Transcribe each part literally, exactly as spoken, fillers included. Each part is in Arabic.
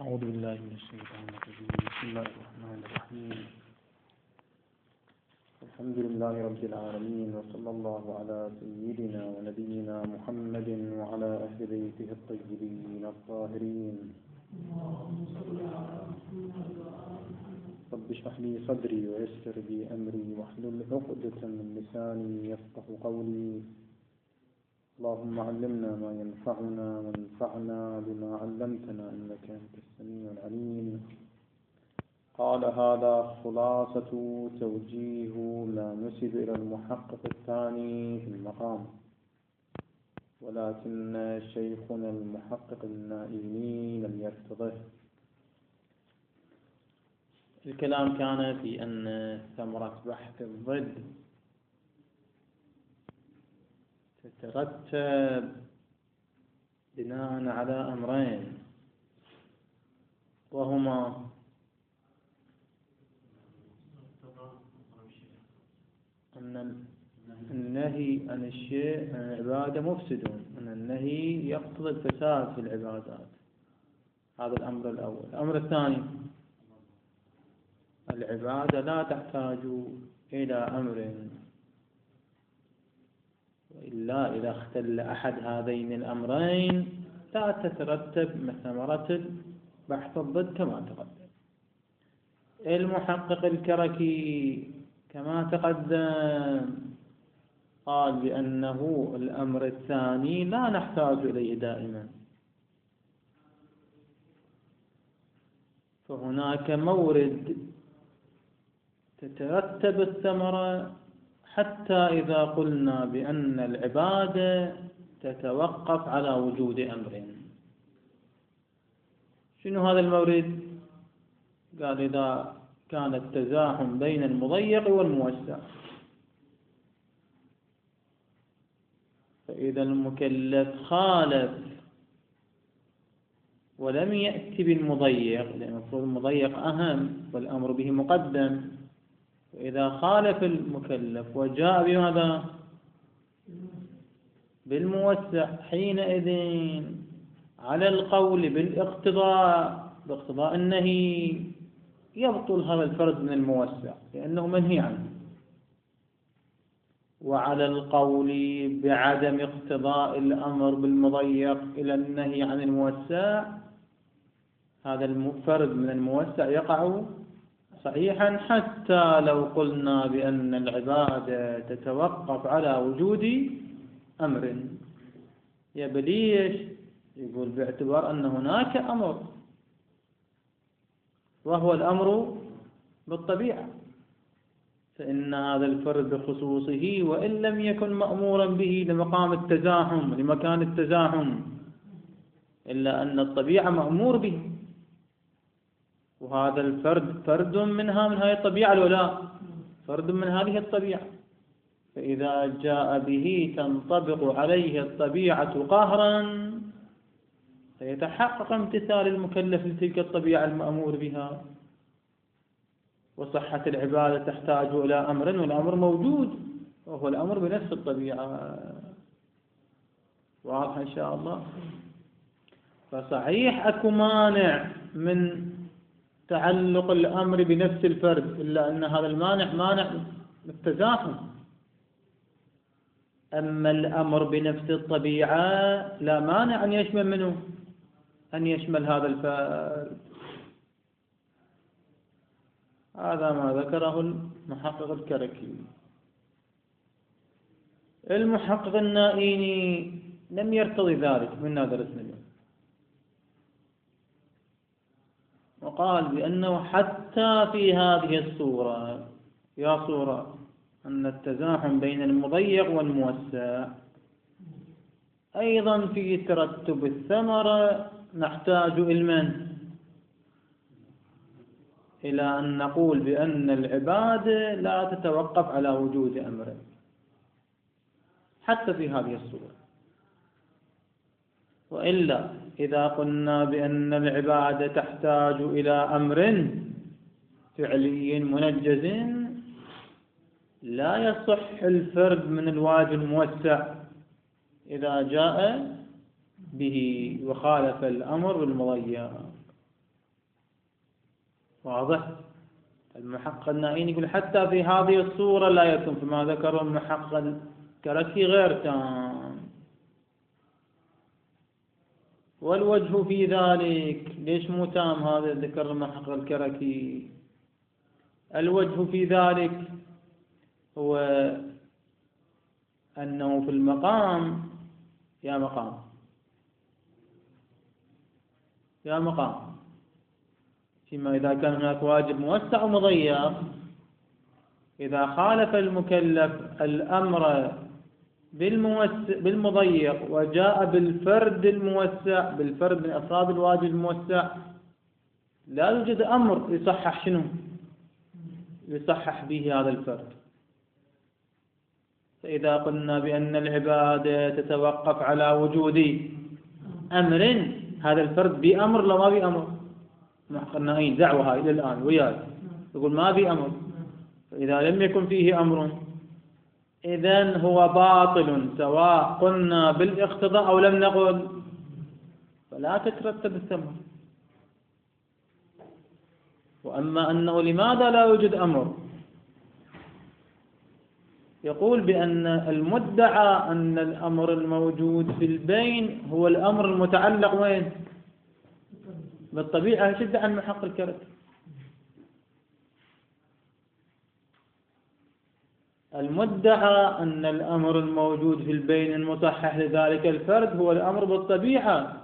أعوذ بالله من الشيطان الرجيم. بسم الله الرحمن الرحيم. الحمد لله رب العالمين، وصلى الله على سيدنا ونبينا محمد وعلى أهل بيته الطيبين الطاهرين. رب اشرح لي صدري ويسر لي أمري واحلل عقدة من لساني يفقه قولي. اللهم علمنا ما ينفعنا وانفعنا بما علمتنا إنك أنت السميع العليم. قال هذا خلاصة توجيه لا نسب إلى المحقق الثاني في المقام، ولكن شيخنا المحقق النائمي لم يرتضه. الكلام كان في أن ثمرة بحث الضد تترتب بناء على أمرين، وهما أن النهي عن الشيء عن العبادة مفسد، أن النهي يقتضي الفساد في العبادات. هذا الأمر الأول. الأمر الثاني، العبادة لا تحتاج إلى أمر، وإلا إذا اختل أحد هذين الأمرين لا تترتب ثمرة بحث الضد كما تقدم. المحقق الكركي كما تقدم قال بأنه الأمر الثاني لا نحتاج إليه دائما، فهناك مورد تترتب الثمرة حتى إذا قلنا بأن العبادة تتوقف على وجود أمر. شنو هذا المورد؟ قال إذا كان التزاحم بين المضيق والموسع، فإذا المكلف خالف ولم يأتي بالمضيق، لأن المفروض المضيق أهم والأمر به مقدم، وإذا خالف المكلف وجاء بماذا؟ بالموسع، حينئذ على القول بالاقتضاء باقتضاء النهي يبطل هذا الفرد من الموسع لأنه منهي عنه، وعلى القول بعدم اقتضاء الأمر بالمضيق إلى النهي عن الموسع هذا الفرد من الموسع يقع صحيحا، حتى لو قلنا بأن العبادة تتوقف على وجود أمر. يبليش يقول باعتبار أن هناك أمر، وهو الأمر بالطبيعة، فإن هذا الفرد بخصوصه وإن لم يكن مأمورا به لمقام التزاحم لمكان التزاحم، إلا أن الطبيعة مأمور به، وهذا الفرد فرد منها من هذه الطبيعة ولا فرد من هذه الطبيعة، فإذا جاء به تنطبق عليه الطبيعة قهرا فيتحقق امتثال المكلف لتلك الطبيعة المأمور بها، وصحة العبادة تحتاج إلى أمر، والأمر موجود وهو الأمر بنفس الطبيعة. واضح إن شاء الله؟ فصحيح أكو مانع من تعلق الأمر بنفس الفرد، إلا أن هذا المانع مانع التزاحم. أما الأمر بنفس الطبيعة لا مانع أن يشمل منه أن يشمل هذا الفرد. هذا ما ذكره المحقق الكركي. المحقق النائيني لم يرتضي ذلك من درسنا اليوم، وقال بأنه حتى في هذه الصورة يا صورة أن التزاحم بين المضيق والموسع أيضا في ترتب الثمرة نحتاج علما إلى أن نقول بأن العبادة لا تتوقف على وجود أمر حتى في هذه الصورة، وإلا إذا قلنا بأن العبادة تحتاج إلى أمر فعلي منجز لا يصح الفرد من الواجب الموسع إذا جاء به وخالف الأمر بالمضيق. واضح؟ المحقق النائين يقول حتى في هذه الصورة لا يتم، فما ذكر المحقق الكركي غير تام. والوجه في ذلك، ليش مو تام هذا ذكر المحقق الكركي؟ الوجه في ذلك هو أنه في المقام يا مقام يا مقام فيما إذا كان هناك واجب موسع ومضيق، إذا خالف المكلف الأمر بالمضيق وجاء بالفرد الموسع، بالفرد من أفراد الواجب الموسع، لا يوجد أمر يصحح شنو؟ يصحح به هذا الفرد. فإذا قلنا بأن العبادة تتوقف على وجود أمر، هذا الفرد بأمر لو ما بأمر؟ محقق النائين دعوة هاي إلى الآن وياي يقول ما بأمر. فإذا لم يكن فيه أمر إذن هو باطل، سواء قلنا بالاقتضاء أو لم نقل، فلا تترتب الثمرة. وأما أنه لماذا لا يوجد أمر، يقول بأن المدعى أن الأمر الموجود في البين هو الأمر المتعلق وين؟ بالطبيعة. شد عن محقق الكركي. المدعى أن الأمر الموجود في البين المصحح لذلك الفرد هو الأمر بالطبيعة،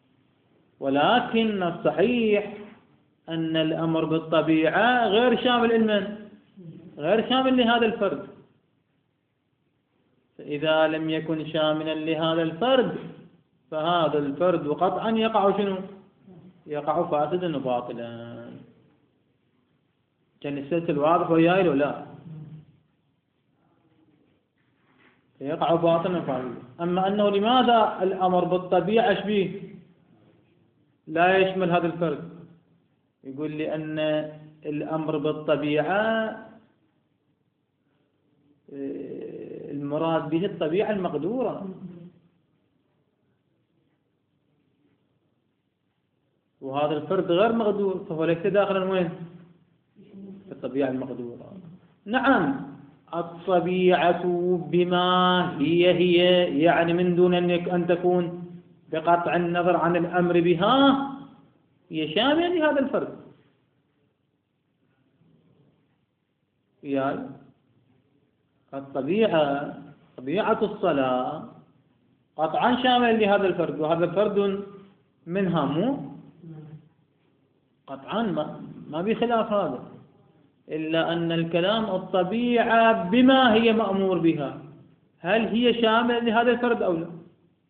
ولكن الصحيح أن الأمر بالطبيعة غير شامل لمن؟ غير شامل لهذا الفرد. فإذا لم يكن شاملا لهذا الفرد فهذا الفرد قطعا يقع شنو؟ يقع فاسدا وباطلا. كان السلسل واضح وياي لو لا؟ يقع باطلا وفاسدا. أما أنه لماذا الأمر بالطبيعة شبيه لا يشمل هذا الفرد؟ يقول لأن الأمر بالطبيعة المراد به الطبيعة المقدورة، وهذا الفرد غير مقدور، فهو ليس داخلا وين؟ في الطبيعة المقدورة. نعم الطبيعة بما هي هي، يعني من دون أن تكون بقطع النظر عن الأمر بها هي شاملة لهذا الفرد. يعني الطبيعة طبيعة الصلاة قطعا شاملة لهذا الفرد، وهذا الفرد منها مو قطعا ما, ما بخلاف هذا، إلا أن الكلام الطبيعة بما هي مأمور بها، هل هي شاملة لهذا الفرد أو لا؟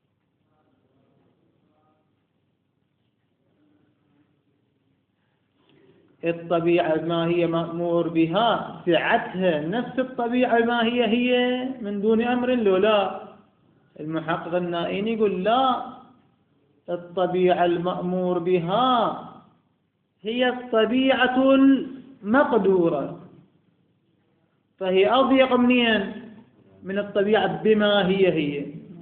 الطبيعة ما هي مأمور بها سعتها نفس الطبيعة ما هي هي من دون أمر لو لا؟ المحقق النائين يقول لا، الطبيعة المأمور بها هي الطبيعة المقدورة، فهي أضيق منين؟ من الطبيعة بما هي هي.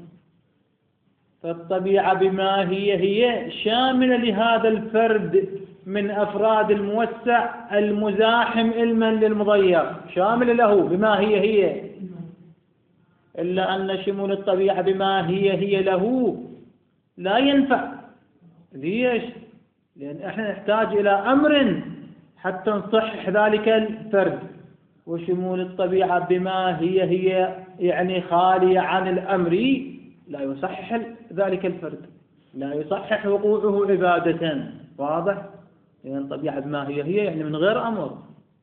فالطبيعة بما هي هي شاملة لهذا الفرد من أفراد الموسع المزاحم علما للمضيق، شامل له بما هي هي، إلا أن شمول الطبيعة بما هي هي له لا ينفع. ليش؟ لأن احنا نحتاج إلى أمر حتى نصحح ذلك الفرد، وشمول الطبيعة بما هي هي يعني خالية عن الأمر لا يصحح ذلك الفرد، لا يصحح وقوعه عبادة. واضح؟ لأن الطبيعة بما هي هي يعني من غير أمر.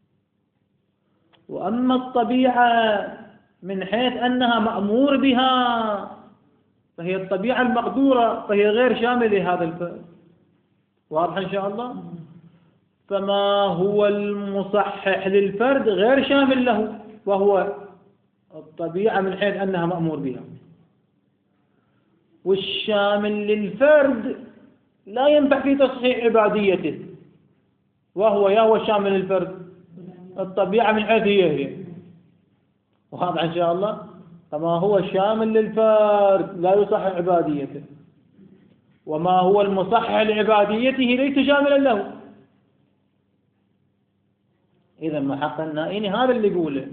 وأما الطبيعة من حيث أنها مأمور بها فهي الطبيعة المقدورة، فهي غير شاملة لهذا الفرد. واضح إن شاء الله؟ فما هو المصحح للفرد غير شامل له، وهو الطبيعة من حيث أنها مأمور بها. والشامل للفرد لا ينفع في تصحيح عباديته، وهو يا هو شامل للفرد الطبيعة من حيث هي هي. واضح إن شاء الله؟ فما هو شامل للفرد لا يصحح عباديته، وما هو المصحح لعباديته ليس شاملا له. إذا محق النائين هذا اللي يقوله،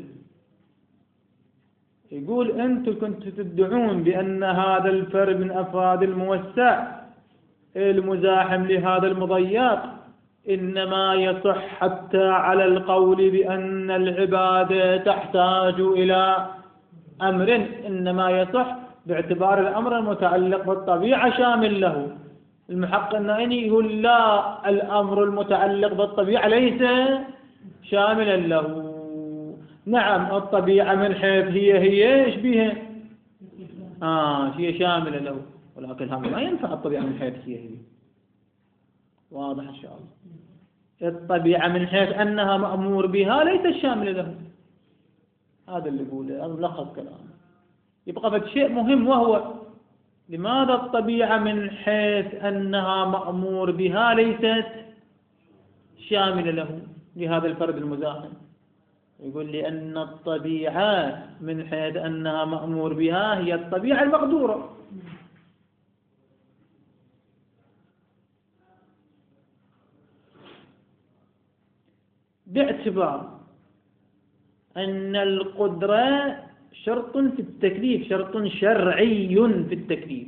يقول أنتم كنتم تدعون بأن هذا الفرد من أفراد الموسع المزاحم لهذا المضيق، إنما يصح حتى على القول بأن العبادة تحتاج إلى أمر، إنما يصح باعتبار الأمر المتعلق بالطبيعة شامل له. المحقق النائي يقول لا، الأمر المتعلق بالطبيعة ليس شاملا له. نعم الطبيعة من حيث هي هي إيش بيها؟ آه هي شاملة له، ولكن هذا ما ينفع الطبيعة من حيث هي هي. واضح إن شاء الله. الطبيعة من حيث أنها مأمور بها ليست شاملة له. هذا اللي يقوله، هذا ملخص كلامه. يبقى فد شيء مهم، وهو لماذا الطبيعة من حيث أنها مأمور بها ليست شاملة له لهذا الفرد المزاحم؟ يقول لأن الطبيعة من حيث أنها مأمور بها هي الطبيعة المقدورة. باعتبار أن القدرة شرط في التكليف، شرط شرعي في التكليف،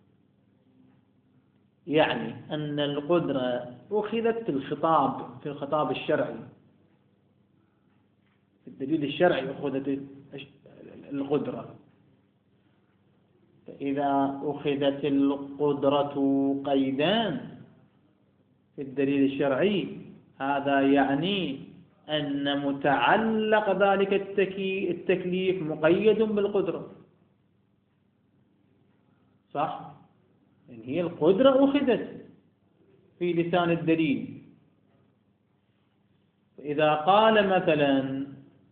يعني أن القدرة أخذت في الخطاب، في الخطاب الشرعي، في الدليل الشرعي أخذت القدرة. فإذا أخذت القدرة قيدا في الدليل الشرعي، هذا يعني أن متعلق ذلك التكليف مقيد بالقدرة. صح؟ يعني هي القدرة أخذت في لسان الدليل. فإذا قال مثلا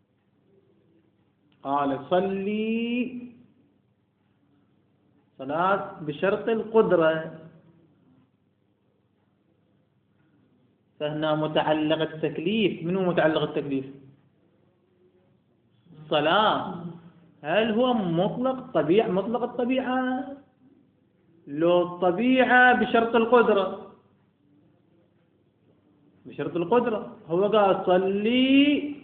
قال صلي صلاة بشرط القدرة، فهنا متعلق التكليف. من هو متعلق التكليف؟ الصلاة. هل هو مطلق طبيعة، مطلق الطبيعة؟ لو الطبيعة بشرط القدرة، بشرط القدرة هو قال صلي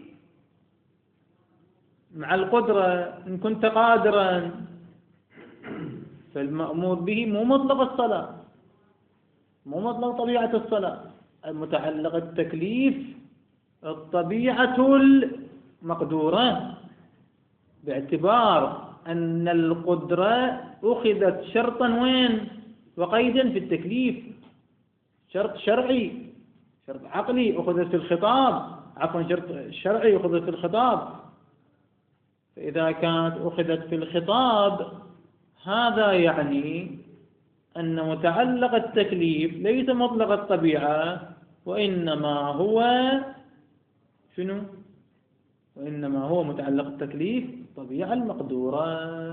مع القدرة إن كنت قادرا، فالمأمور به مو مطلق الصلاة، مو مطلق طبيعة الصلاة. المتعلق التكليف الطبيعة المقدورة، باعتبار أن القدرة أخذت شرطا وين؟ وقيدا في التكليف، شرط شرعي، شرط عقلي أخذت في الخطاب، عفوا شرط شرعي أخذت في الخطاب. فإذا كانت أخذت في الخطاب، هذا يعني أن متعلق التكليف ليس مطلق الطبيعة، وإنما هو شنو؟ وإنما هو متعلق التكليف الطبيعة المقدورة.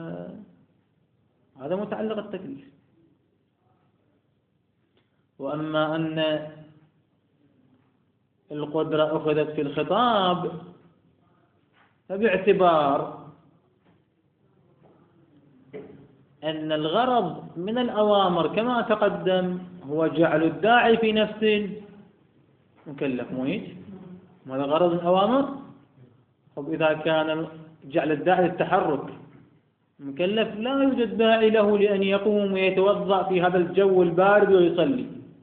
هذا متعلق التكليف. وأما أن القدرة أخذت في الخطاب، فباعتبار أن الغرض من الأوامر كما تقدم هو جعل الداعي في نفس المكلف، مو هيك؟ هذا غرض من الأوامر. طب إذا كان جعل الداعي للتحرك، المكلف لا يوجد داعي له لأن يقوم ويتوضأ في هذا الجو البارد ويصلي،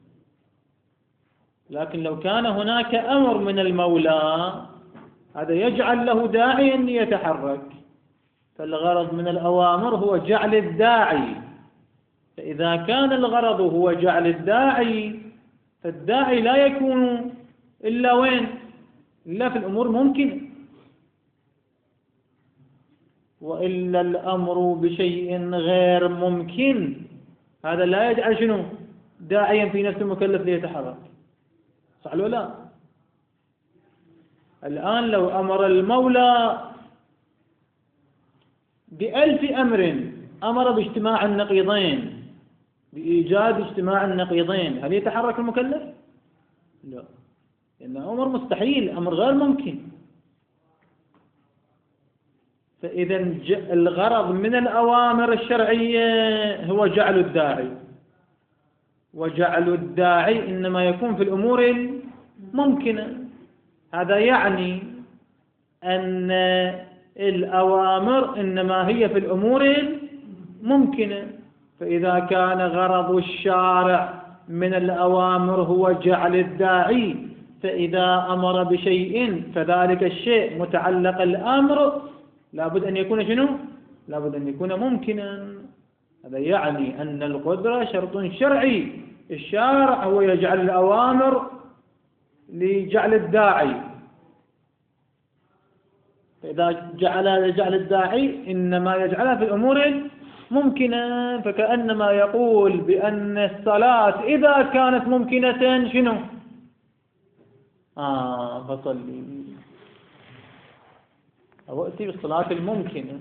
لكن لو كان هناك أمر من المولى هذا يجعل له داعي أن يتحرك، فالغرض من الأوامر هو جعل الداعي. فإذا كان الغرض هو جعل الداعي، فالداعي لا يكون إلا وين؟ إلا في الأمور ممكنة. وإلا الأمر بشيء غير ممكن، هذا لا يجعل شنو؟ داعيا في نفس المكلف ليتحرك. صح ولا لا؟ الآن لو أمر المولى بألف أمر، أمر باجتماع النقيضين، بإيجاد اجتماع النقيضين، هل يتحرك المكلف؟ لا، لأن أمر مستحيل، أمر غير ممكن. فإذا الغرض من الأوامر الشرعية هو جعل الداعي، وجعل الداعي إنما يكون في الأمور الممكنة. هذا يعني أن الأوامر إنما هي في الأمور الممكنة. فإذا كان غرض الشارع من الأوامر هو جعل الداعي، فإذا أمر بشيء فذلك الشيء متعلق الأمر لابد أن يكون شنو؟ لابد أن يكون ممكنا. هذا يعني أن القدرة شرط شرعي. الشارع هو يجعل الأوامر لجعل الداعي، فإذا جعل جعل الداعي إنما يجعلها في الأمور ممكنة. فكأنما يقول بأن الصلاة إذا كانت ممكنة شنو؟ آه فصلي أو أتي بالصلاة الممكنة.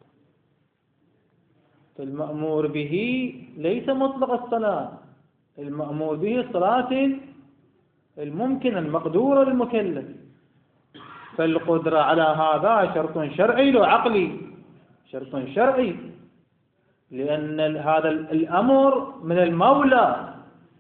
فالمأمور به ليس مطلق الصلاة، المأمور به الصلاة الممكنة المقدورة للمكلف. فالقدرة على هذا شرط شرعي لو عقلي، شرط شرعي، لأن هذا الأمر من المولى،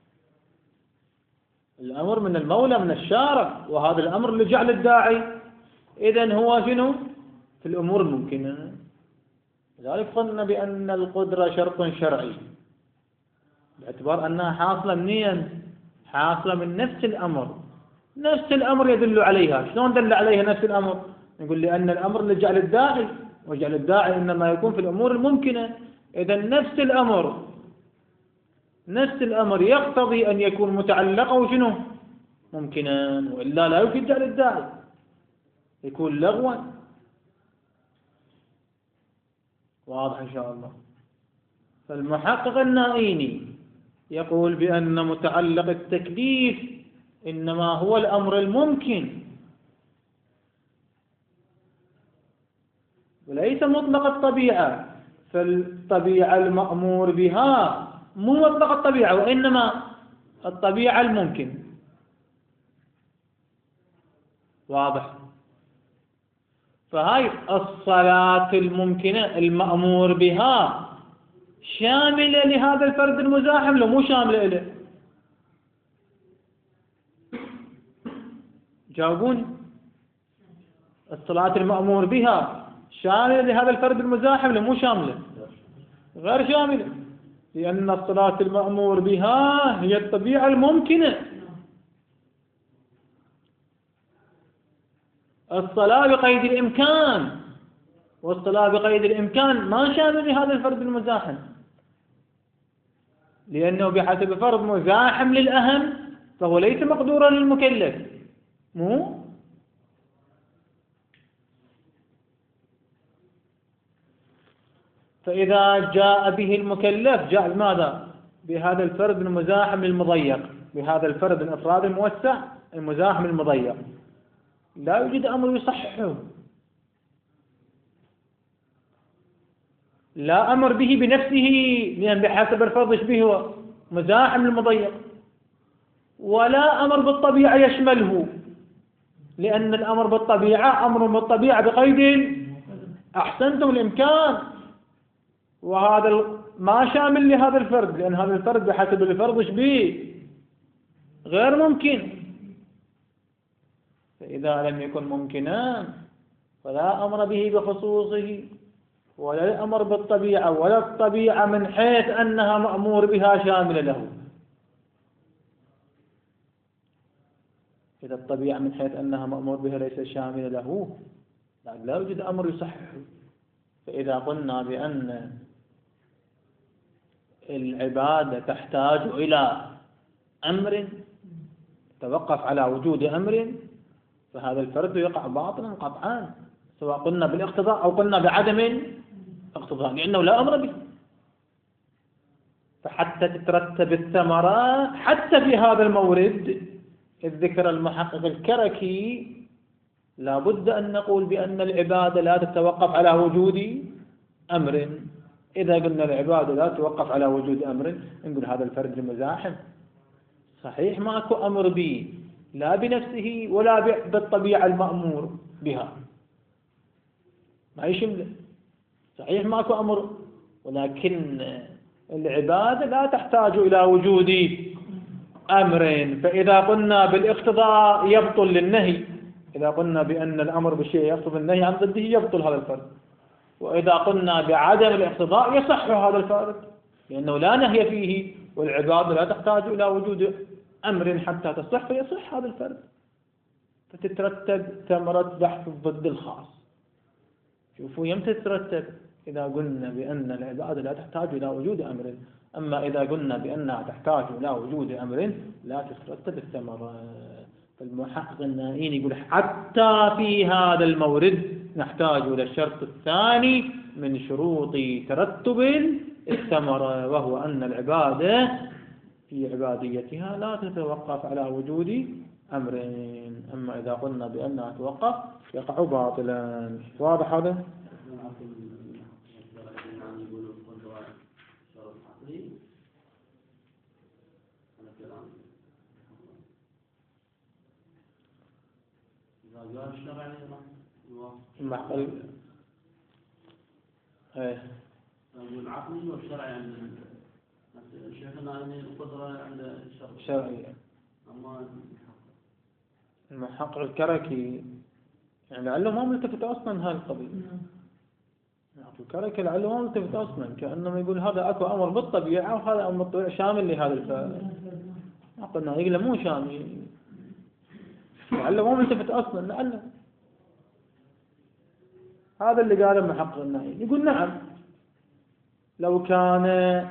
الأمر من المولى من الشارع، وهذا الأمر لجعل الداعي، إذن هو شنو؟ في الأمور الممكنة. لذلك قلنا بأن القدرة شرط شرعي باعتبار أنها حاصلة منين؟ حاصلة من نفس الأمر. نفس الأمر يدل عليها. شلون دل عليها نفس الأمر؟ نقول لأن الأمر لجعل الداعي، وجعل الداعي إنما يكون في الأمور الممكنة. إذن نفس الأمر نفس الأمر يقتضي أن يكون متعلقه شنو؟ ممكنا، وإلا لا يمكن جعل الداعي، يكون لغوا. واضح إن شاء الله. فالمحقق النائيني يقول بأن متعلق التكليف إنما هو الأمر الممكن وليس مطلق الطبيعة. فالطبيعة المأمور بها مو مطلق الطبيعة، وإنما الطبيعة الممكن. واضح. فهاي الصلاة الممكنة المأمور بها شاملة لهذا الفرد المزاحم لو مو شاملة له؟ جاوبوني. الصلاة المأمور بها شاملة لهذا الفرد المزاحم لو مو شاملة؟ غير شاملة، لأن الصلاة المأمور بها هي الطبيعة الممكنة. الصلاة بقيد الإمكان، والصلاة بقيد الإمكان ما شامل لهذا الفرد المزاحم، لأنه بحسب فرد مزاحم للأهم فهو ليس مقدورا للمكلف. مو فإذا جاء به المكلف جاء بماذا؟ بهذا الفرد المزاحم المضيق، بهذا الفرد الأفراد الموسع المزاحم المضيق، لا يوجد أمر يصححه، لا أمر به بنفسه لأن بحسب الفرد يشبه هو مزاحم المضيق، ولا أمر بالطبيعة يشمله، لأن الأمر بالطبيعة أمر بالطبيعة بقيد أحسنتم الإمكان، وهذا ما شامل لهذا الفرد، لأن هذا الفرد بحسب الفرد يشبه غير ممكن. فإذا لم يكن ممكنا فلا أمر به بخصوصه، ولا الأمر بالطبيعة، ولا الطبيعة من حيث أنها مأمور بها شاملة له. إذا الطبيعة من حيث أنها مأمور بها ليس شاملة له لا يوجد أمر يصححه. فإذا قلنا بأن العبادة تحتاج إلى أمر توقف على وجود أمر فهذا الفرد يقع باطلا قطعا، سواء قلنا بالاقتضاء أو قلنا بعدم اقتضاء، لأنه لا أمر به. فحتى تترتب الثمرة حتى في هذا المورد الذكر المحقق الكركي لا بد أن نقول بأن العبادة لا تتوقف على وجود أمر. إذا قلنا العبادة لا تتوقف على وجود أمر نقول هذا الفرد المزاحم صحيح ماكو أمر به لا بنفسه ولا بالطبيعة المأمور بها، ما يشمل، صحيح ماكو أمر، ولكن العبادة لا تحتاج إلى وجود أمر. فإذا قلنا بالاقتضاء يبطل للنهي، إذا قلنا بأن الأمر بالشيء يقصد النهي عن ضده يبطل هذا الفرد، وإذا قلنا بعدم الاقتضاء يصح هذا الفرد، لأنه لا نهي فيه والعبادة لا تحتاج إلى وجود أمر حتى تصح، فيصح هذا الفرد، فتترتب ثمرة بحث الضد الخاص. شوفوا يمتى تترتب؟ إذا قلنا بأن العبادة لا تحتاج إلى وجود أمر، أما إذا قلنا بأنها تحتاج إلى وجود أمر لا تترتب الثمرة. فالمحقق النائين يقول حتى في هذا المورد نحتاج إلى الشرط الثاني من شروط ترتب الثمرة، وهو أن العبادة في عباديتها لا تتوقف على وجود أمرين. أما إذا قلنا بأنها توقف يقع باطلا. واضح هذا؟ المحقل ايه العقلي والشرعي عند شيخنا ان القدره عند الشرعي. اما المحقق الكركي يعني لعله ما ملتفت اصلا هاي القضيه. الكركي لعله ما ملتفت اصلا، كانه يقول هذا اكو امر بالطبيعه وهذا امر بالطبيعه شامل لهذا الفعل. قلنا يقول مو شامل، لعله ما ملتفت اصلا، لعله هذا اللي قاله المحقق النائي. يقول نعم لو كان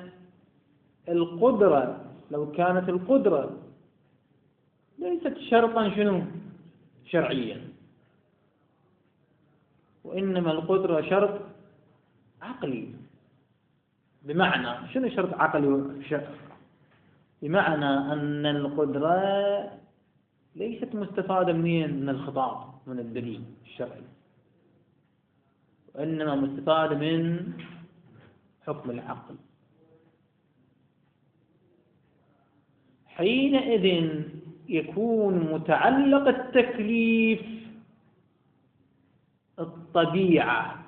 القدرة لو كانت القدرة ليست شرطا شنو شرعيا، وإنما القدرة شرط عقلي. بمعنى شنو شرط عقلي؟ بمعنى أن القدرة ليست مستفادة منين؟ من الخطاب، من الدليل الشرعي، وإنما مستفاد من حكم العقل. حينئذ يكون متعلق التكليف الطبيعة،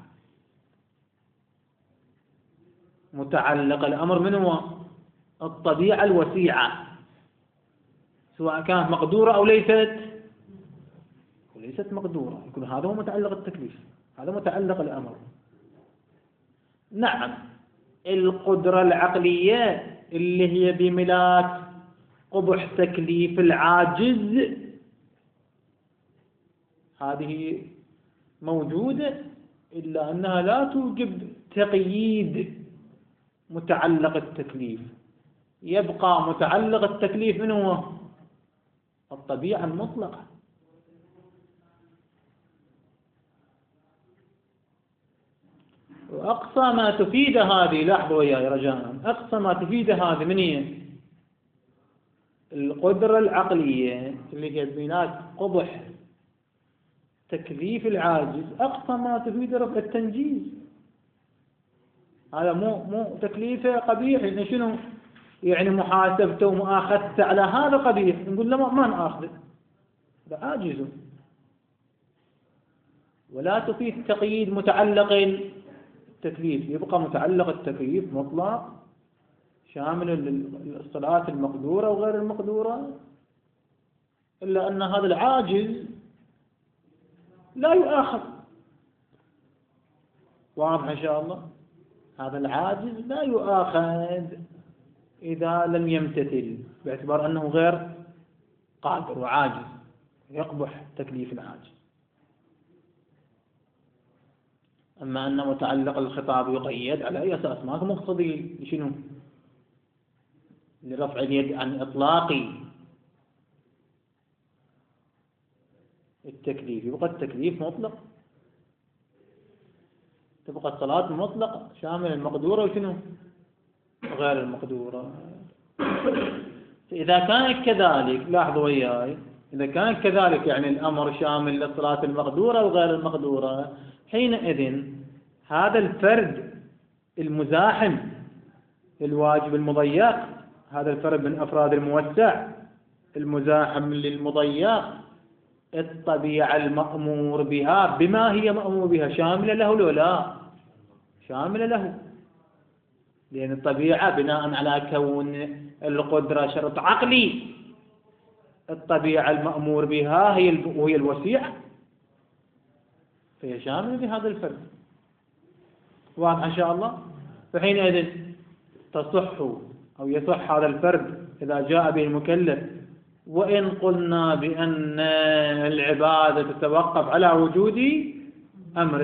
متعلق الأمر من هو؟ الطبيعة الوسيعة، سواء كانت مقدورة أو ليست وليست مقدورة، يكون هذا هو متعلق التكليف، هذا متعلق الأمر. نعم القدرة العقلية اللي هي بملاك قبح تكليف العاجز هذه موجودة، إلا أنها لا توجب تقييد متعلق التكليف. يبقى متعلق التكليف من هو؟ الطبيعة المطلقة. وأقصى ما تفيد هذه، لاحظوا وياي رجاء، أقصى ما تفيد هذه من هي؟ القدرة العقلية اللي هي بناء قبح تكليف العاجز، أقصى ما تفيد رفع التنجيز. هذا مو مو تكليفه قبيح، يعني شنو؟ يعني محاسبته ومؤاخذته على هذا قبيح، نقول له ما نأخذه، هذا عاجز. ولا تفيد تقييد متعلق التكليف، يبقى متعلق التكليف مطلق شامل للصلاة المقدورة وغير المقدورة، إلا أن هذا العاجز لا يؤاخذ. واضح إن شاء الله؟ هذا العاجز لا يؤاخذ إذا لم يمتثل، باعتبار أنه غير قادر وعاجز، يقبح تكليف العاجز. أما أن متعلق الخطاب يقيد على أي أساس؟ ما هو مقتضي لشنو؟ لرفع اليد عن إطلاق التكليف، يبقى التكليف مطلق، تبقى الصلاة مطلقة شامل المقدورة وشنو؟ غير المقدورة. إذا كانت كذلك، لاحظوا وياي، إذا كانت كذلك يعني الأمر شامل للصلاة المقدورة وغير المقدورة، حينئذ هذا الفرد المزاحم للواجب المضيق، هذا الفرد من أفراد الموسع المزاحم للمضيق، الطبيعة المأمور بها بما هي مأمور بها شاملة له ولا لا؟ شاملة له، لأن الطبيعة بناء على كون القدرة شرط عقلي، الطبيعة المأمور بها هي هي الوسيعة، فهي شاملة لهذا الفرد. واضح إن شاء الله؟ فحينئذ تصح أو يصح هذا الفرد إذا جاء به المكلف، وإن قلنا بأن العبادة تتوقف على وجود أمر،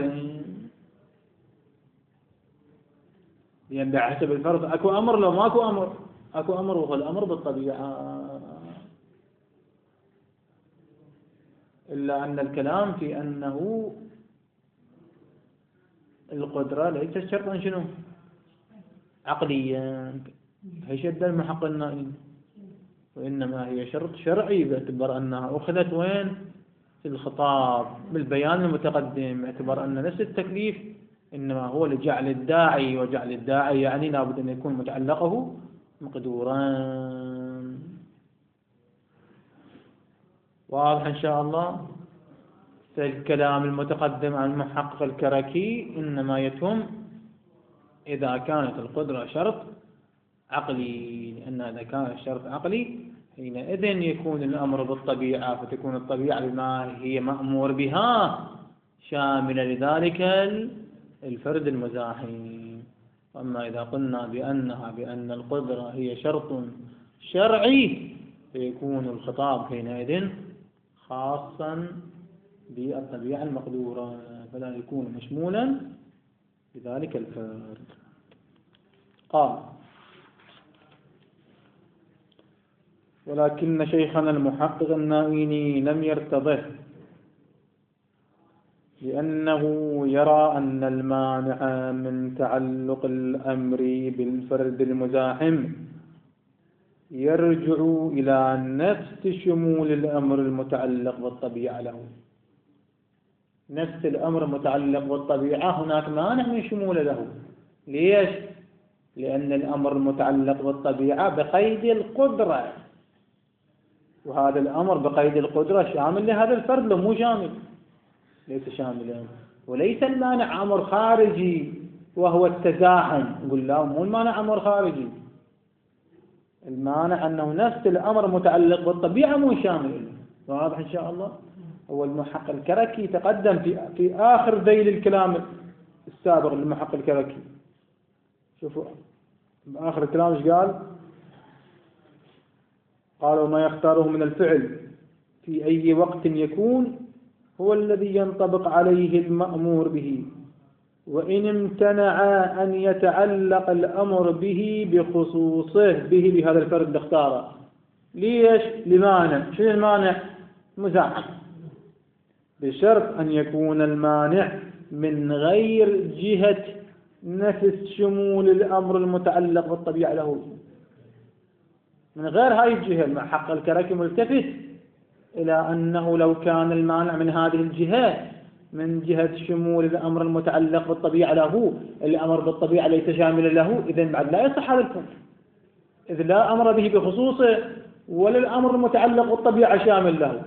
يعني بحسب الفرد أكو أمر لو ماكو أمر، أكو أمر وهو الأمر بالطبيعة، إلا أن الكلام في أنه القدرة ليست شرطا شنو عقليا، هي شد المحق النائم، وإنما هي شرط شرعي باعتبار أنها أخذت وين في الخطاب بالبيان المتقدم، باعتبار أن نفس التكليف إنما هو لجعل الداعي، وجعل الداعي يعني لابد أن يكون متعلقه مقدورا. واضح إن شاء الله؟ الكلام المتقدم عن المحقق الكركي إنما يتم إذا كانت القدرة شرط عقلي، لأن إذا كان الشرط عقلي حينئذ يكون الأمر بالطبيعة، فتكون الطبيعة بما هي مأمور بها شاملة لذلك الفرد المزاحم. أما إذا قلنا بأنها بأن القدرة هي شرط شرعي فيكون الخطاب حينئذ خاصا بالطبيعة المقدورة، فلا يكون مشمولا بذلك الفرد. قال: ولكن شيخنا المحقق النائيني لم يرتضه، لأنه يرى أن المانع من تعلق الأمر بالفرد المزاحم يرجع إلى نفس شمول الأمر المتعلق بالطبيعة له. نفس الأمر المتعلق بالطبيعة هناك مانع من شمول له. ليش؟ لأن الأمر المتعلق بالطبيعة بقيد القدرة، وهذا الأمر بقيد القدرة شامل لهذا الفرد لو مو شامل؟ ليس شاملا. وليس المانع أمر خارجي وهو التزاحم، نقول لا مو المانع أمر خارجي، المانع أنه نفس الأمر متعلق بالطبيعة مو شامل. واضح إن شاء الله؟ هو المحقق الكركي تقدم في في آخر ذيل الكلام السابق للمحقق الكركي. شوفوا بآخر الكلام ايش قال؟ قالوا: ما يختاره من الفعل في أي وقت يكون هو الذي ينطبق عليه المأمور به، وإن امتنع أن يتعلق الأمر به بخصوصه به بهذا الفرد اللي اختاره. ليش؟ لمانع. شنو المانع؟ مزاحم، بشرط أن يكون المانع من غير جهة نفس شمول الأمر المتعلق بالطبيعة له، من غير هاي الجهة. المحقق الكركي ملتفت إلى أنه لو كان المانع من هذه الجهة من جهة شمول الأمر المتعلق بالطبيعة له، الأمر بالطبيعة ليس شاملا له، إذن بعد لا يصح هذا الفرد، إذ لا أمر به بخصوصه ولا الأمر المتعلق بالطبيعة شامل له.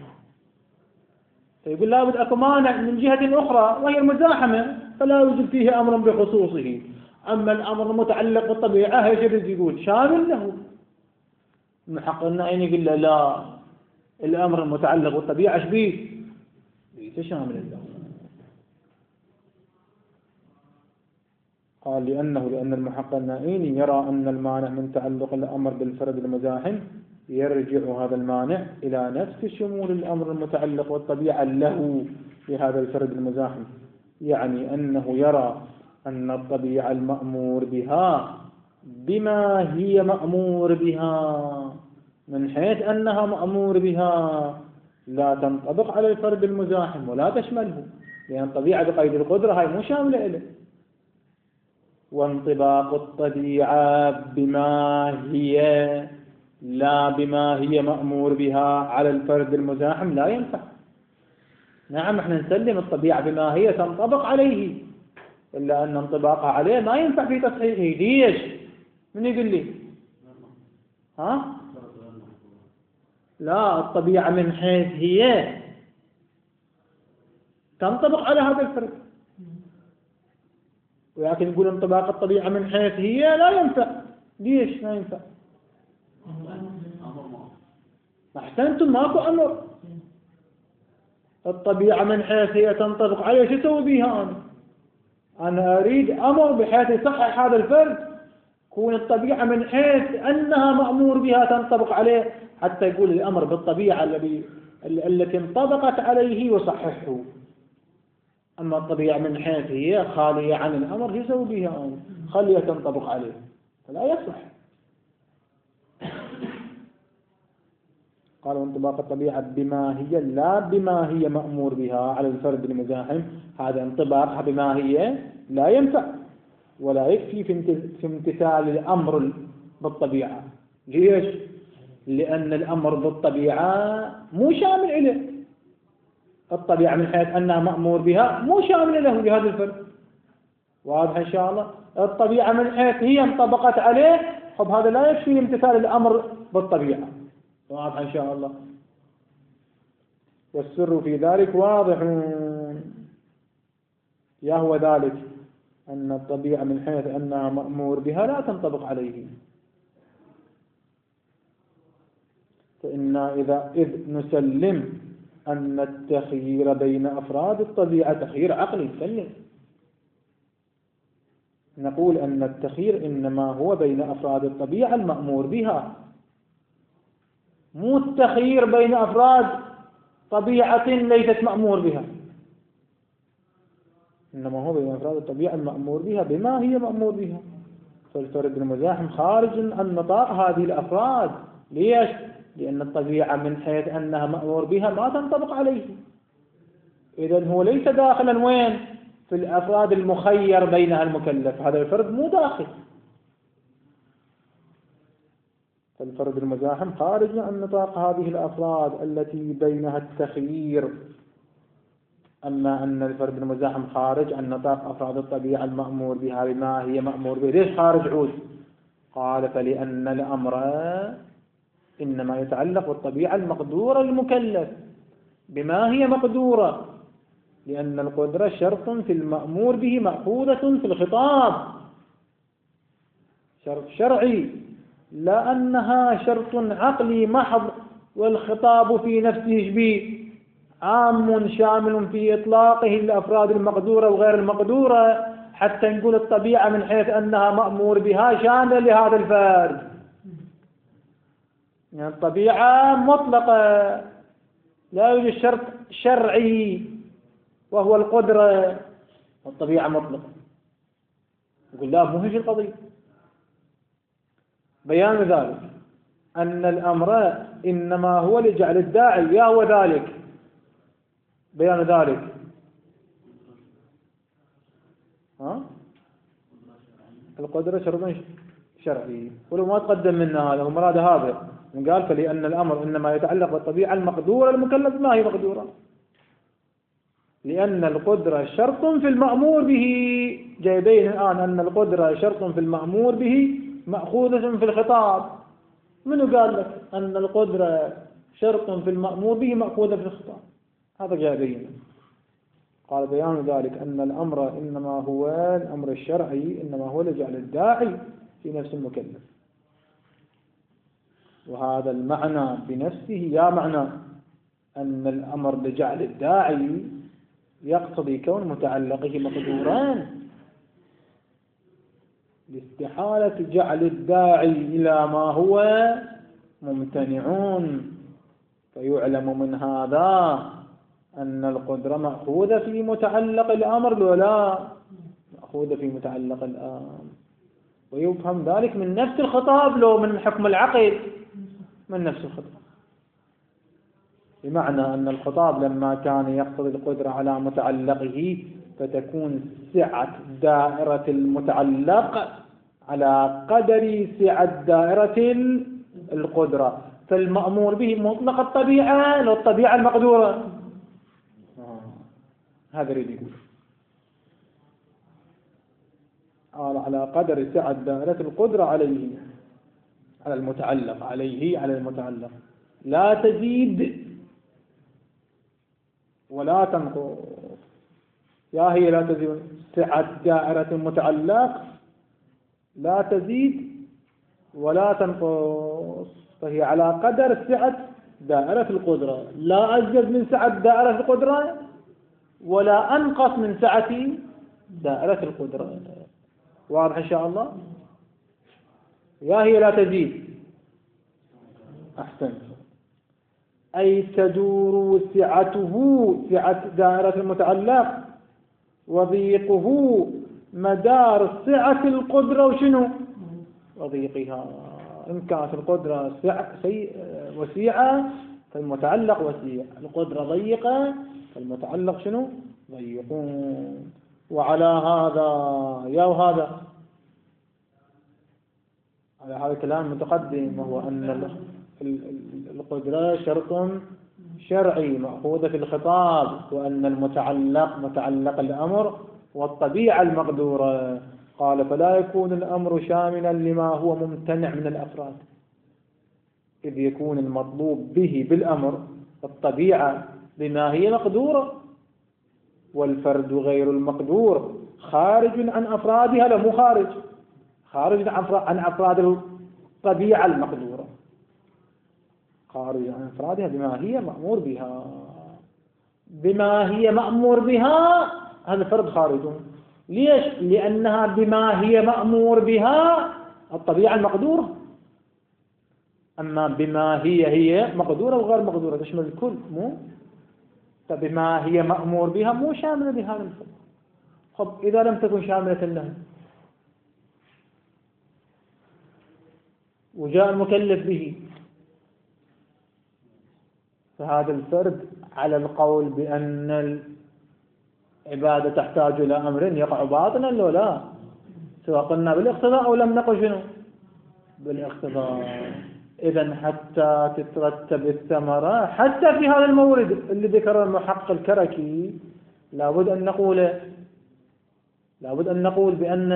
فيقول لابد أكو مانع من جهة أخرى وهي المزاحمة، فلا يوجد فيه أمر بخصوصه. أما الأمر المتعلق بالطبيعة هيش يقول شامل له. المحقق النائيني يقول له لا، الأمر المتعلق بالطبيعة ايش بيه؟ ليس شاملا له. قال: لأنه لأن المحقق النائيني يرى أن المانع من تعلق الأمر بالفرد المزاحم يرجع هذا المانع إلى نفس شمول الأمر المتعلق بالطبيعة له لهذا الفرد المزاحم، يعني أنه يرى أن الطبيعة المأمور بها بما هي مأمور بها من حيث أنها مأمور بها لا تنطبق على الفرد المزاحم ولا تشمله، لأن الطبيعة بقيد القدرة هاي مو شاملة له. وانطباق الطبيعة بما هي لا بما هي مأمور بها على الفرد المزاحم لا ينفع. نعم احنا نسلم الطبيعة بما هي تنطبق عليه، إلا أن انطباقها عليه ما ينفع في تصحيحه. ليش؟ من يقول لي؟ ها؟ لا، الطبيعة من حيث هي تنطبق على هذا الفرد، ولكن يقول انطباق الطبيعة من حيث هي لا ينفع. ليش ما ينفع؟ أحسنتم، ماكو أمر. الطبيعة من حيث هي تنطبق عليه، شو أسوي بيها أنا؟ أنا أريد أمر بحيث يصحح هذا الفرد، تكون الطبيعة من حيث أنها مأمور بها تنطبق عليه، حتى يقول الأمر بالطبيعة الذي التي انطبقت عليه وصححه. أما الطبيعة من حيث هي خالية عن الأمر، شو يسوي بها أنا؟ خليها تنطبق عليه، فلا يصح. قالوا انطباق الطبيعة بما هي لا بما هي مأمور بها على الفرد المزاحم، هذا انطباقها بما هي لا ينفع ولا يكفي في امتثال الأمر بالطبيعة. ليش؟ لأن الأمر بالطبيعة مو شامل إله. الطبيعة من حيث أنها مأمور بها مو شامل له بهذا الفرد. واضح إن شاء الله؟ الطبيعة من حيث هي انطبقت عليه، طب هذا لا يكفي امتثال الأمر بالطبيعة. واضح إن شاء الله؟ والسر في ذلك واضح، يا هو ذلك أن الطبيعة من حيث أنها مأمور بها لا تنطبق عليه. فإن إذا إذ نسلم أن التخيير بين أفراد الطبيعة تخيير عقلي سلم، نقول أن التخيير إنما هو بين أفراد الطبيعة المأمور بها، مو التخيير بين أفراد طبيعة ليست مأمور بها، إنما هو بين أفراد الطبيعة المأمور بها بما هي مأمور بها. فالفرد المزاحم خارج عن نطاق هذه الأفراد. ليش؟ لأن الطبيعة من حيث أنها مأمور بها ما تنطبق عليه. إذن هو ليس داخلا وين؟ في الأفراد المخير بينها المكلف، هذا الفرد مو داخل. فالفرد المزاحم خارج عن نطاق هذه الأفراد التي بينها التخيير. أما أن الفرد المزاحم خارج عن نطاق أفراد الطبيعة المأمور بها بما هي مأمور به. ليش خارج عود؟ قال فلأن الأمر إنما يتعلق بالطبيعة المقدورة المكلف بما هي مقدورة، لأن القدرة شرط في المأمور به مأخوذة في الخطاب، شرط شرعي، لا أنها شرط عقلي محض والخطاب في نفسه شبيه عام شامل في إطلاقه الأفراد المقدورة وغير المقدورة، حتى نقول الطبيعة من حيث أنها مأمور بها شاملة لهذا الفرد. يعني الطبيعة مطلقة، لا يوجد شرط شرعي وهو القدرة، والطبيعة مطلقة. يقول لا، مو هي القضية. بيان ذلك أن الأمر إنما هو لجعل الداعي، يا هو ذلك بيان ذلك. ها؟ القدرة شرط شرعي، ولو ما تقدم منا هذا هو مراد هذا، قال فلأن الأمر إنما يتعلق بالطبيعة المقدورة المكلف ما هي مقدورة، لأن القدرة شرط في المأمور به. جايبين الآن أن القدرة شرط في المأمور به مأخوذة في الخطاب. منو قال لك أن القدرة شرط في المأمور به مأخوذة في الخطاب؟ هذا جايبين. قال بيان ذلك أن الأمر إنما هو الأمر الشرعي إنما هو لجعل الداعي في نفس المكلف، وهذا المعنى بنفسه يا معنى أن الأمر لجعل الداعي يقتضي كون متعلقه مقدوران، لاستحالة جعل الداعي إلى ما هو ممتنعون. فيعلم من هذا أن القدرة مأخوذة في متعلق الأمر ولا مأخوذة في متعلق الأمر، ويفهم ذلك من نفس الخطاب لو من حكم العقل، من نفس الخطاب، بمعنى أن الخطاب لما كان يقتضي القدرة على متعلقه فتكون سعة دائرة المتعلق على قدر سعة دائرة القدرة، فالمأمور به مطلق الطبيعة لو الطبيعة المقدورة. هذا يريد يقول قال على قدر سعة دائرة القدرة عليه، على المتعلق، عليه على المتعلق، لا تزيد ولا تنقص. يا هي لا تزيد سعة دائرة المتعلق لا تزيد ولا تنقص، فهي على قدر سعة دائرة القدرة، لا أزيد من سعة دائرة القدرة ولا أنقص من سعة دائرة القدرة. واضح إن شاء الله؟ يا هي لا تزيد. أحسن. أي تدور سعته سعة دائرة المتعلق وضيقه مدار سعة القدرة وشنو؟ وضيقها. إن كانت القدرة وسيعة فالمتعلق وسيع، القدرة ضيقة فالمتعلق شنو؟ ضيقون. وعلى هذا يا وهذا على هذا الكلام المتقدم وهو أن القدرة شرط شرعي مأخوذة في الخطاب، وأن المتعلق متعلق الأمر والطبيعة المقدورة. قال فلا يكون الأمر شاملا لما هو ممتنع من الأفراد، إذ يكون المطلوب به بالأمر الطبيعة بما هي مقدورة، والفرد غير المقدور خارج عن أفرادها. لا مو خارج، خارج عن أفراد الطبيعة المقدورة، خارج عن أفرادها بما هي مأمور بها. بما هي مأمور بها هذا الفرد خارج. ليش؟ لأنها بما هي مأمور بها الطبيعة المقدورة. أما بما هي هي مقدورة وغير مقدورة تشمل الكل، مو فبما هي مأمور بها مو شاملة لهذا الفرد. خب إذا لم تكن شاملة له وجاء المكلف به، فهذا الفرد على القول بأن العبادة تحتاج إلى أمر يقع باطنا لو لا، سواء قلنا بالاقتضاء أو لم نقل شنو بالاقتضاء. إذن حتى تترتب الثمرة حتى في هذا المورد اللي ذكر المحقق الكركي لابد أن نقول لابد أن نقول بأن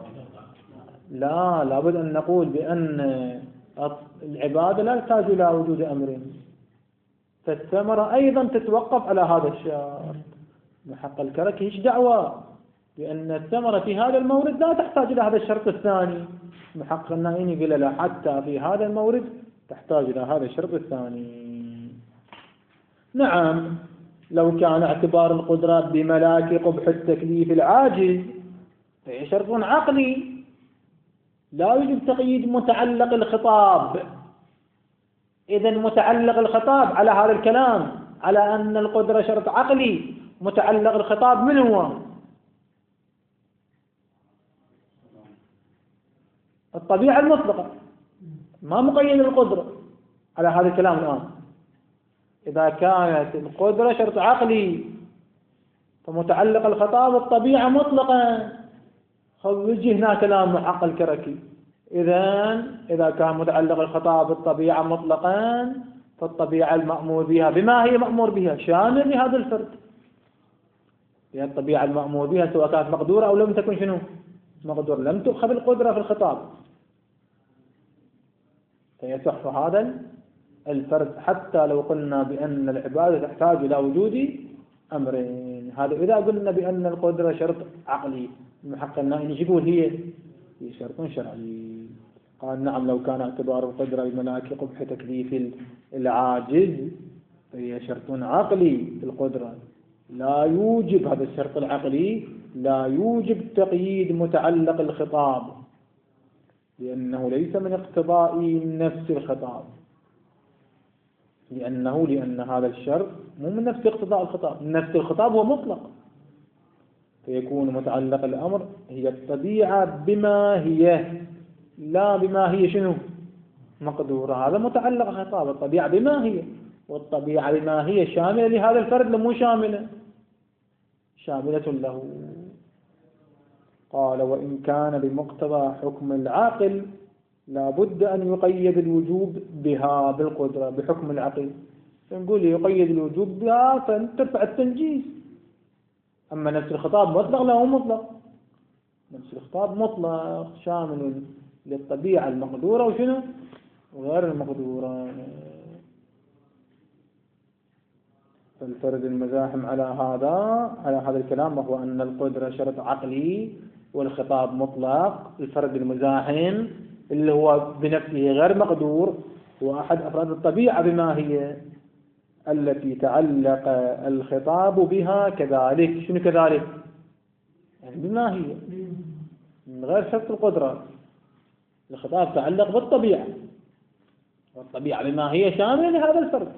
لا لابد أن نقول بأن العبادة لا تحتاج إلى وجود أمر، فالثمرة أيضا تتوقف على هذا الشرط. محقق الكركي ايش دعوة بأن الثمرة في هذا المورد لا تحتاج إلى هذا الشرط الثاني. محقق النائيني قال لا، حتى في هذا المورد تحتاج إلى هذا الشرط الثاني. نعم، لو كان اعتبار القدرة بملاك قبح التكليف العاجز فهي شرط عقلي، لا يجب تقييد متعلق الخطاب. إذن متعلق الخطاب على هذا الكلام على أن القدرة شرط عقلي، متعلق الخطاب من هو؟ الطبيعة المطلقة، ما مقيد القدرة على هذا الكلام الآن. إذا كانت القدرة شرط عقلي فمتعلق الخطاب الطبيعة مطلقا. خذ هنا كلام محقق الكركي. إذن إذا كان متعلق الخطاب الطبيعة مطلقا فالطبيعة المأمور بها بما هي مأمور بها شامل لهذا الفرد، لأن الطبيعة المأمور بها سواء كانت مقدورة أو لم تكن شنو مقدور، لم تؤخذ القدرة في الخطاب، فيصح هذا الفرد حتى لو قلنا بأن العبادة تحتاج إلى وجود أمرين. هذا إذا قلنا بأن القدرة شرط عقلي. المحقق النائي يقول هي هي شرط شرعي. قال نعم، لو كان اعتبار القدرة بملاك قبح تكليف العاجز فهي شرط عقلي في القدرة، لا يوجب هذا الشرط العقلي لا يوجب تقييد متعلق الخطاب، لأنه ليس من اقتضاء نفس الخطاب، لأنه لأن هذا الشرط مو من نفس اقتضاء الخطاب. نفس الخطاب هو مطلق، فيكون متعلق الأمر هي الطبيعة بما هي لا بما هي شنو مقدورة. هذا متعلق الخطاب الطبيعة بما هي، والطبيعة بما هي شاملة لهذا الفرد مو شاملة شاملة له. قال وإن كان بمقتضى حكم العاقل لابد أن يقيد الوجوب بها بالقدرة بحكم العقل. نقول يقيد الوجوب بها فترفع التنجيز. أما نفس الخطاب مطلق لا هو مطلق، نفس الخطاب مطلق شامل للطبيعة المقدورة وشنو وغير المقدورة. فالفرد المزاحم على هذا على هذا الكلام وهو أن القدرة شرط عقلي والخطاب مطلق. الفرد المزاحم اللي هو بنفسه غير مقدور هو أحد أفراد الطبيعة بما هي التي تعلق الخطاب بها كذلك. شنو كذلك؟ يعني بما هي من غير شرط القدرة. الخطاب تعلق بالطبيعة، والطبيعة بما هي شاملة لهذا الفرد.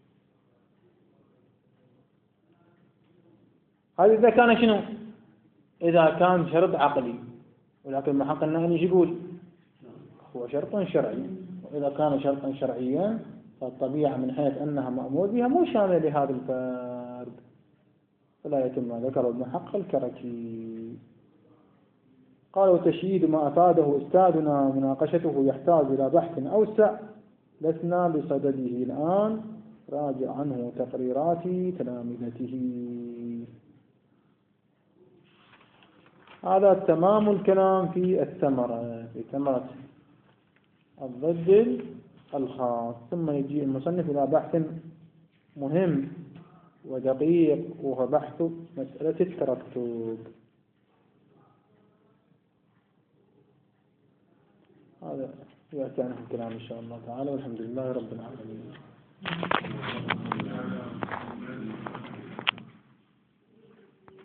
هذا إذا كان شنو؟ إذا كان شرط عقلي، ولكن المحقق النهي ايش يقول؟ هو شرط شرعي. وإذا كان شرطا شرعيا فالطبيعة من حيث أنها مأمور بها مو شاملة لهذا الفرد، فلا يتم ما ذكر المحقق الكركي. قال: وتشييد ما أفاده أستاذنا مناقشته يحتاج إلى بحث أوسع، لسنا بصدده الآن، راجع عنه تقريرات تلامذته. هذا تمام الكلام في الثمرة، في ثمرة الضد الخاص. ثم يجي المصنف إلى بحث مهم ودقيق، وهو بحث مسألة الترتب. هذا يأتي عنه الكلام إن شاء الله تعالى، والحمد لله رب العالمين.